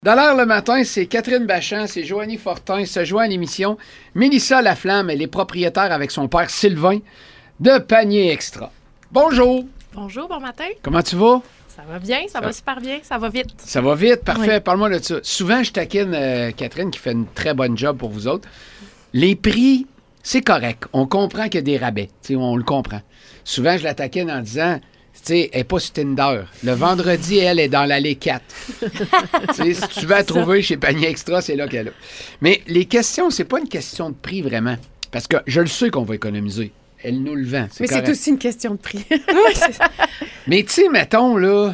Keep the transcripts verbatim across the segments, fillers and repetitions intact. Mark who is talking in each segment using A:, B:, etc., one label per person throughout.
A: Dans l'heure le matin, c'est Catherine Bachand, c'est Joanie Fortin, se joint à l'émission. Mélissa Laflamme, elle est propriétaire avec son père Sylvain de Panier Extra. Bonjour!
B: Bonjour, bon matin.
A: Comment tu vas?
B: Ça va bien, ça, ça va super bien, ça va vite.
A: Ça va vite, parfait.
B: Oui.
A: Parle-moi de ça. Souvent, je taquine euh, Catherine qui fait une très bonne job pour vous autres. Les prix, c'est correct. On comprend qu'il y a des rabais. T'sais, on le comprend. Souvent, je la taquine en disant... Tu sais, elle n'est pas sur Tinder. Le vendredi, elle est dans l'allée quatre. Si tu vas la trouver chez Panier Extra, c'est là qu'elle est. Mais les questions, c'est pas une question de prix vraiment. Parce que je le sais qu'on va économiser. Elle nous le vend. C'est
C: Mais
A: correct.
C: c'est aussi une question de prix.
B: Oui, c'est ça.
A: Mais tu sais, mettons, là,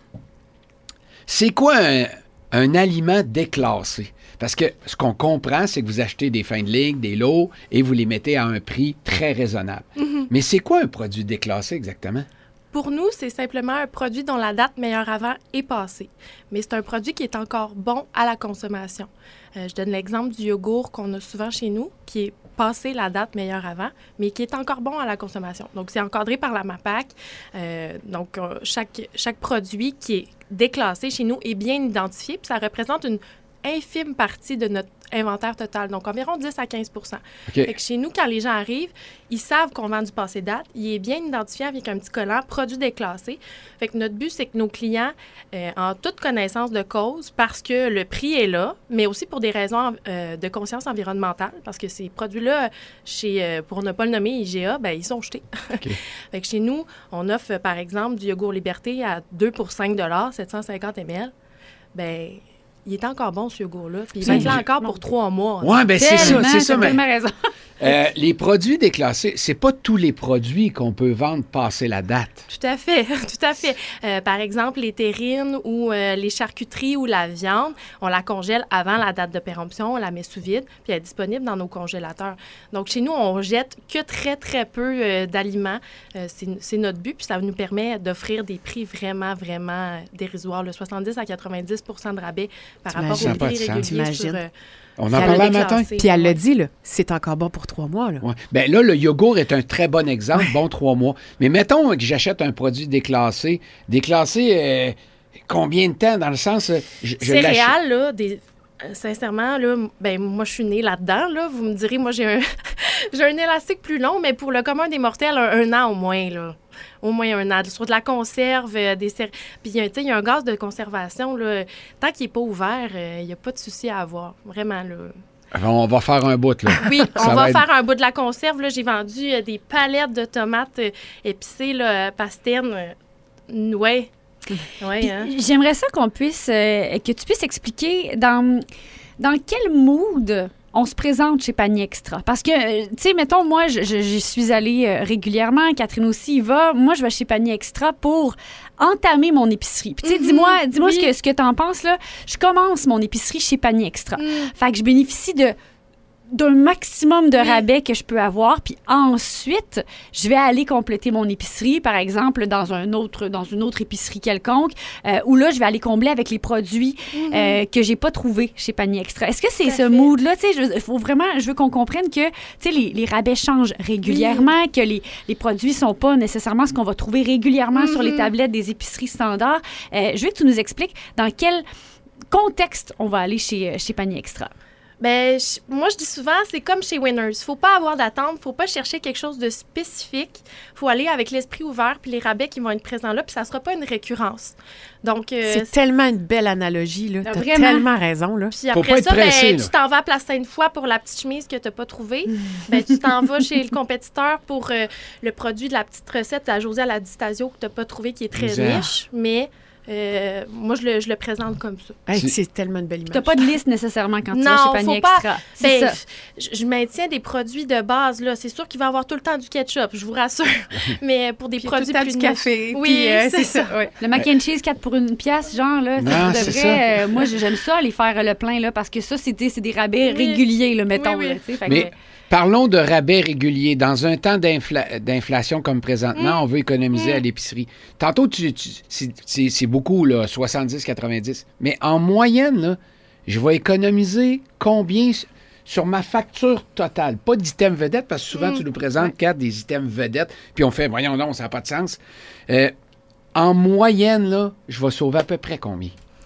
A: c'est quoi un, un aliment déclassé? Parce que ce qu'on comprend, c'est que vous achetez des fins de ligne, des lots, et vous les mettez à un prix très raisonnable. Mm-hmm. Mais c'est quoi un produit déclassé exactement?
B: Pour nous, c'est simplement un produit dont la date meilleure avant est passée. Mais c'est un produit qui est encore bon à la consommation. Euh, je donne l'exemple du yogourt qu'on a souvent chez nous, qui est passé la date meilleure avant, mais qui est encore bon à la consommation. Donc, c'est encadré par la MAPAC. Euh, donc, euh, chaque, chaque produit qui est déclassé chez nous est bien identifié, puis ça représente une infime partie de notre inventaire total, donc environ dix à quinze pour cent.
A: Okay.
B: Fait que chez nous, quand les gens arrivent, ils savent qu'on vend du passé date. Il est bien identifié avec un petit collant, produit déclassé. Fait que notre but, c'est que nos clients, euh, en toute connaissance de cause, parce que le prix est là, mais aussi pour des raisons euh, de conscience environnementale, parce que ces produits-là, chez, euh, pour ne pas le nommer I G A, ben ils sont jetés. Okay. Fait que chez nous, on offre, par exemple, du yogourt Liberté à deux pour cinq dollars, sept cent cinquante millilitres. Ben il est encore bon, ce yogourt-là. Puis il va être là encore pour trois mois.
A: Oui, bien, c'est ça, c'est ça.
C: Mais... raison.
A: euh, les produits déclassés, c'est pas tous les produits qu'on peut vendre passer la date.
B: Tout à fait, tout à fait. Euh, par exemple, les terrines ou euh, les charcuteries ou la viande, on la congèle avant la date de péremption, on la met sous vide, puis elle est disponible dans nos congélateurs. Donc, chez nous, on jette que très, très peu euh, d'aliments. Euh, c'est, c'est notre but, puis ça nous permet d'offrir des prix vraiment, vraiment dérisoires, le soixante-dix à quatre-vingt-dix pour cent de rabais par rapport aux prix réguliers sur... Euh,
A: On en parlait un matin.
C: Puis elle l'a dit, là, c'est encore bon pour trois mois. Là.
A: Ouais. Bien là, le yogourt est un très bon exemple, ouais. Bon trois mois. Mais mettons que j'achète un produit déclassé. Déclassé, euh, combien de temps, dans le sens... Je, je
B: Céréales, là, des... Sincèrement, là, ben moi, je suis née là-dedans. Là. Vous me direz, moi, j'ai un j'ai un élastique plus long, mais pour le commun des mortels, un, un an au moins, là. Au moins un an. Sur de la conserve, euh, des cér... Puis, tu sais, il y a un gaz de conservation, là. Tant qu'il n'est pas ouvert, il euh, n'y a pas de souci à avoir. Vraiment, là.
A: On va faire un bout, là.
B: Oui, on
A: Ça
B: va, va
A: être...
B: faire un bout de la conserve. Là. J'ai vendu euh, des palettes de tomates euh, épicées, là, pastènes. Euh, ouais.
D: Ouais, hein? J'aimerais ça qu'on puisse, euh, que tu puisses expliquer dans, dans quel mood on se présente chez Panier Extra. Parce que, tu sais, mettons, moi, je, je, je suis allée euh, régulièrement, Catherine aussi y va. Moi, je vais chez Panier Extra pour entamer mon épicerie. Puis, tu sais, mm-hmm. dis-moi, dis-moi oui. ce que, ce que t'en penses, là. Je commence mon épicerie chez Panier Extra. Mm. Fait que je bénéficie de... d'un maximum de rabais que je peux avoir, puis ensuite, je vais aller compléter mon épicerie, par exemple, dans un autre, dans une autre épicerie quelconque, euh, où là, je vais aller combler avec les produits mm-hmm. euh, que j'ai pas trouvés chez Panier Extra. Est-ce que c'est Tout ce mood-là? Tu sais, il faut vraiment, je veux qu'on comprenne que, tu sais, les, les rabais changent régulièrement, oui. que les, les produits sont pas nécessairement ce qu'on va trouver régulièrement mm-hmm. sur les tablettes des épiceries standards. Euh, je veux que tu nous expliques dans quel contexte on va aller chez, chez Panier Extra.
B: Bien, je, moi, je dis souvent, c'est comme chez Winners. Il ne faut pas avoir d'attente, il ne faut pas chercher quelque chose de spécifique. Il faut aller avec l'esprit ouvert, puis les rabais qui vont être présents là, puis ça ne sera pas une récurrence. Donc, euh,
C: c'est, c'est tellement une belle analogie, là. Tu as tellement raison, là.
B: Puis après ça, pressé, ben, tu t'en vas à Place Sainte-Foy pour la petite chemise que tu n'as pas trouvée. ben, tu t'en vas chez le compétiteur pour euh, le produit de la petite recette à José à la Distasio que tu n'as pas trouvé, qui est très exact. Niche, mais... Euh, moi, je le, je le présente comme ça.
C: Hey, c'est tellement une belle image.
D: Tu n'as pas de liste nécessairement quand tu
B: non,
D: vas chez Panier
B: pas,
D: Extra.
B: C'est ben, ça. Je, je maintiens des produits de base. Là. C'est sûr qu'il va y avoir tout le temps du ketchup, je vous rassure. Mais pour des puis produits
C: tout le temps
B: plus...
C: du café.
B: Oui,
C: puis, euh,
B: c'est, c'est ça. ça.
D: Ouais. Le mac and cheese quatre pour une pièce, genre, là,
A: non,
D: tu devrais... Euh, moi, j'aime ça, aller faire le plein, là, parce que ça, c'est des, c'est des rabais oui. réguliers, là, mettons. Oui, oui. Là,
A: mais...
D: que...
A: Parlons de rabais réguliers. Dans un temps d'infla- d'inflation comme présentement, mmh. on veut économiser mmh. à l'épicerie. Tantôt, tu, tu, c'est, c'est, c'est beaucoup, là, soixante-dix quatre-vingt-dix. Mais en moyenne, là, je vais économiser combien sur ma facture totale? Pas d'items vedettes, parce que souvent, mmh. tu nous présentes, Kat, des items vedettes, puis on fait, voyons donc, ça n'a pas de sens. Euh, en moyenne, là, je vais sauver à peu près combien?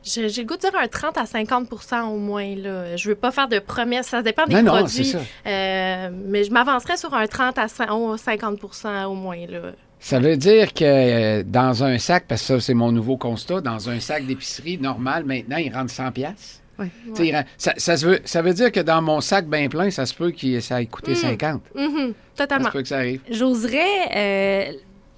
B: J'ai, j'ai le goût de dire un trente à cinquante pour cent au moins. Là. Je veux pas faire de promesses, ça dépend des
A: non,
B: produits.
A: Non, c'est ça.
B: Euh, mais je m'avancerais sur un trente à cinquante pour cent au moins. Là.
A: Ça veut dire que euh, dans un sac, parce que ça, c'est mon nouveau constat, dans un sac d'épicerie normal, maintenant, il rentre cent piastres.
C: Oui.
A: Ouais. Ça, ça, veut, ça veut dire que dans mon sac bien plein, ça se peut que ça ait coûté mmh. cinquante.
B: Mmh, totalement.
A: Ça se peut que ça arrive.
D: J'oserais euh,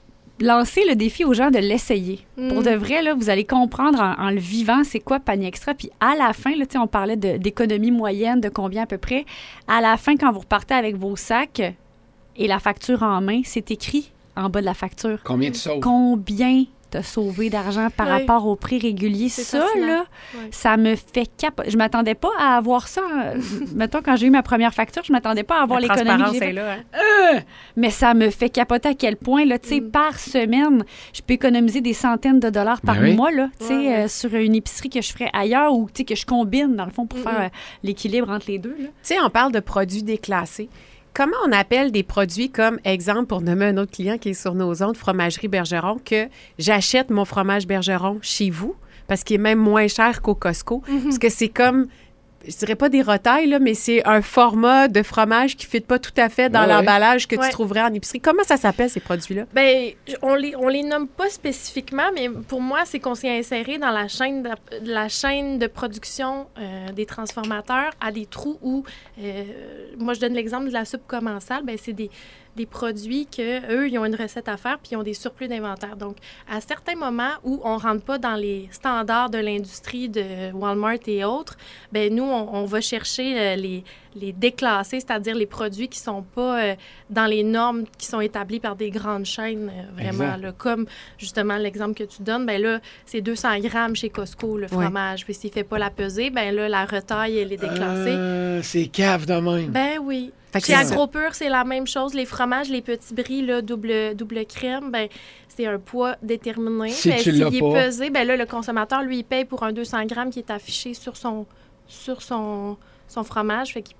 D: lancer le défi aux gens de l'essayer. Mmh. Pour de vrai, là, vous allez comprendre en, en le vivant c'est quoi Panier Extra. Puis à la fin, là, on parlait de, d'économie moyenne, de combien à peu près. À la fin, quand vous repartez avec vos sacs et la facture en main, c'est écrit en bas de la facture.
A: Combien tu sauves?
D: Combien t'as sauvé d'argent par oui. rapport au prix régulier. C'est ça, fascinant. Là, oui. ça me fait capoter. Je m'attendais pas à avoir ça. Mettons, quand j'ai eu ma première facture, je m'attendais pas à avoir la l'économie que j'ai
C: est là, hein?
D: euh, mais ça me fait capoter à quel point, là, tu sais, mm. par semaine, je peux économiser des centaines de dollars par oui. mois, là, tu sais, ouais, ouais. euh, sur une épicerie que je ferais ailleurs ou, tu sais, que je combine, dans le fond, pour mm-hmm. faire euh, l'équilibre entre les deux, là.
C: Tu sais, on parle de produits déclassés. Comment on appelle des produits comme, exemple, pour nommer un autre client qui est sur nos ondes, Fromagerie Bergeron, que j'achète mon fromage Bergeron chez vous parce qu'il est même moins cher qu'au Costco? Mm-hmm. Parce que c'est comme, je dirais pas des retailles, là, mais c'est un format de fromage qui ne fit pas tout à fait dans ouais, l'emballage que ouais. tu trouverais en épicerie. Comment ça s'appelle, ces produits-là?
B: Bien, on les, on les nomme pas spécifiquement, mais pour moi, c'est qu'on s'est inséré dans la chaîne de, la chaîne de production euh, des transformateurs à des trous où, euh, moi, je donne l'exemple de la soupe commensale, bien, c'est des... des produits qu'eux, ils ont une recette à faire puis ils ont des surplus d'inventaire. Donc, à certains moments où on ne rentre pas dans les standards de l'industrie de Walmart et autres, bien, nous, on, on va chercher euh, les, les déclassés, c'est-à-dire les produits qui ne sont pas euh, dans les normes qui sont établies par des grandes chaînes, euh, vraiment, là, comme justement l'exemple que tu donnes, bien là, c'est deux cents grammes chez Costco, le fromage. Ouais. Puis s'il ne fait pas la pesée, bien là, la retaille, elle est déclassée.
A: Euh, c'est cave de même.
B: Ben oui. Chez Agropur, c'est la même chose. Les fromages, les petits bris, là, double, double crème, ben, c'est un poids déterminé.
A: Si
B: ben,
A: tu
B: s'il
A: l'as
B: est
A: pas.
B: pesé, ben là, le consommateur, lui, il paye pour un deux cents grammes qui est affiché sur son, sur son, son fromage. Fait qu'il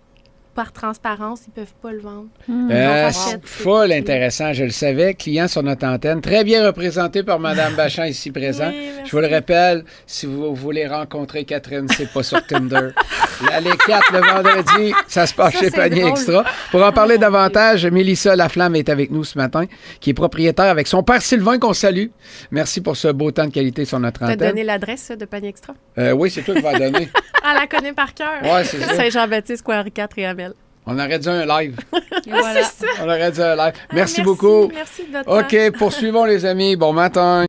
B: par transparence, ils ne peuvent pas le vendre.
A: Mmh. Euh, c'est full intéressant, je le savais. Client sur notre antenne, très bien représenté par Mme Bachand ici présent. Oui, je vous le rappelle, si vous voulez rencontrer Catherine, c'est pas sur Tinder. Les quatre le vendredi, ça se passe ça, chez Panier drôle. Extra. Pour en parler davantage, Mélissa Laflamme est avec nous ce matin, qui est propriétaire avec son père Sylvain qu'on salue. Merci pour ce beau temps de qualité sur notre antenne.
C: Tu as donné l'adresse de Panier Extra?
A: Euh, oui, c'est toi qui vas la donner.
B: Elle la connaît par cœur.
A: Oui, c'est ça.
C: Saint-Jean-Baptiste, Henri quatre et Amel.
A: On aurait dû un live.
B: Voilà. C'est ça.
A: On aurait dû un live. Merci,
B: merci
A: beaucoup.
B: Merci de votre
A: OK, poursuivons les amis. Bon matin.